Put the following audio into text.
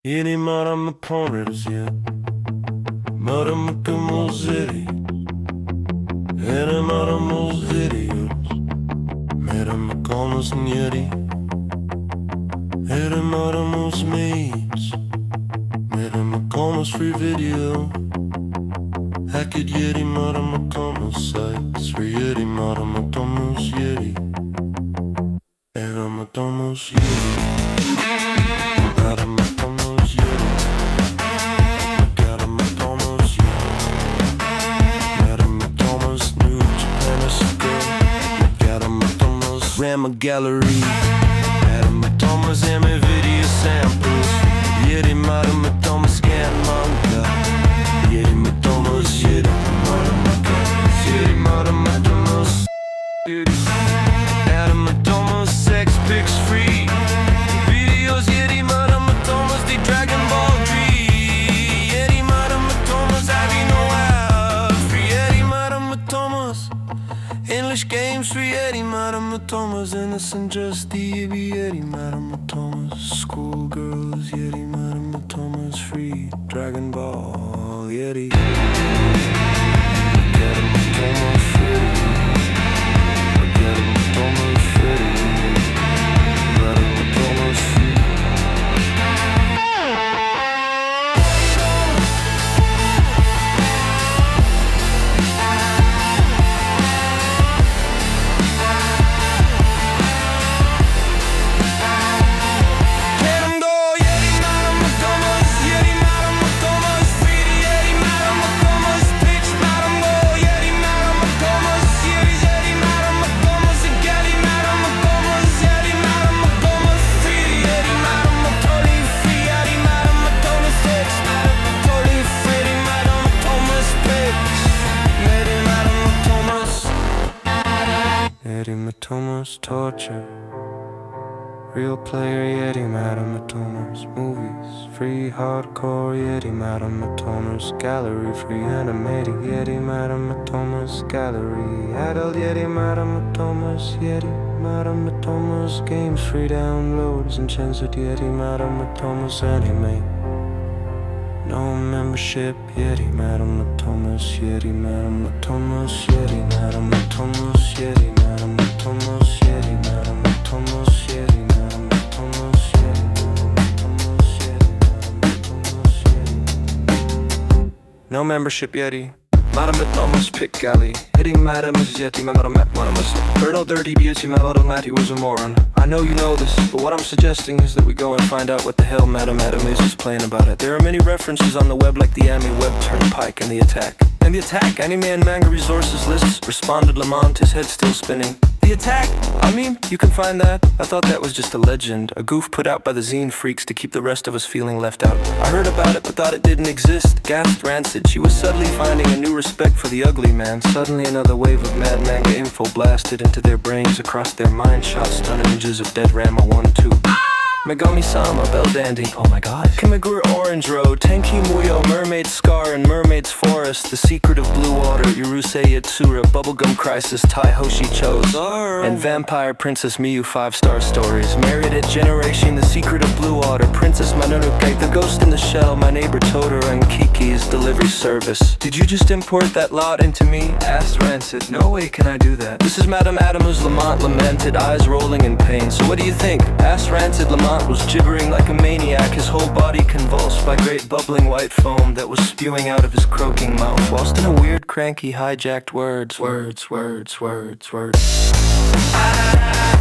Yeni maramı ponres je, maramı kumuzeri, ene maramı zerius, maramı komus njeri, ene maramı meets, maramı komus free video, hacked yeri maramı komus sites, free yeri maramı komus yeri, ene maramı komus yeri. Rama Gallery, Adam Thomas and my video samples. Yeri Madam Thomas scan manga. Yeri Thomas, Yeri Madam Thomas. Adam Thomas, sex pics free. Videos, Yeri Madam Thomas, the Dragon Ball G. Yeri Madam Thomas, I be no out. Free Yeri Madam Thomas. English games, free Eddie Madam Thomas. Innocent just the Eddie Madam Thomas. Schoolgirls, Yeti Madam Thomas. Free Dragon Ball, Yeti. Madam Thomas, free. Madam Thomas, free. Madam Thomas, free. Yeti Thomas torture. Real player Yeti Madam Thomas. Movies free hardcore Yeti Madam Thomas. Gallery free animated Yeti Madam Thomas. Gallery adult Yeti Madam Thomas. Yeti Madam Thomas. Games free downloads and censored Yeti Madam Thomas anime. No membership Yeti Madam Thomas. Yeti Madam Thomas. Yeti Madam Thomas. Yeti Madam Thomas. Yeti Madam Thomas. Yeti Madam Thomas. Yeti Madam Thomas. Yeti Madam Thomas. No membership Yeti Madam Thomas pick galley. Hitting Madam is Yeti Madam Heard all dirty beauty Madam Matty was a moron. I know you know this, but what I'm suggesting is that we go and find out what the hell Madam is playing about it. There are many references on the web like the anime web Turnpike and the Attack. And the Attack, anime and manga resources lists, responded Lamont, his head still spinning. The Attack, I mean, you can find that. I thought that was just a legend, a goof put out by the zine freaks to keep the rest of us feeling left out. I heard about it but thought it didn't exist. Gasped Rancid, she was suddenly finding a new respect for the ugly man. Suddenly another wave of mad manga info blasted into their brains. Across their mind shot stun images of dead Rama 1-2. Megami Sama, Bell Dandy, oh my god. Kimagure Orange Road, Tenki Muyo, Mermaid Scar and Mermaid's Forest, The Secret of Blue Water, Yurusei Yatsura, Bubblegum Crisis, Tai Hoshi Chose, and Vampire Princess Miyu 5-star stories. Married at Generation, The Secret of Blue Water, Princess Mononoke, The Ghost in the Shell, My Neighbor Totoro, and Kiki's Delivery Service. Did you just import that lot into me? Asked Rancid. No way can I do that. This is Madame Adamus Lamont lamented, eyes rolling in pain. So what do you think? Asked Rancid. Lamont was gibbering like a maniac, his whole body convulsed by great bubbling white foam that was spewing out of his croaking mouth, whilst in a weird cranky hijacked words.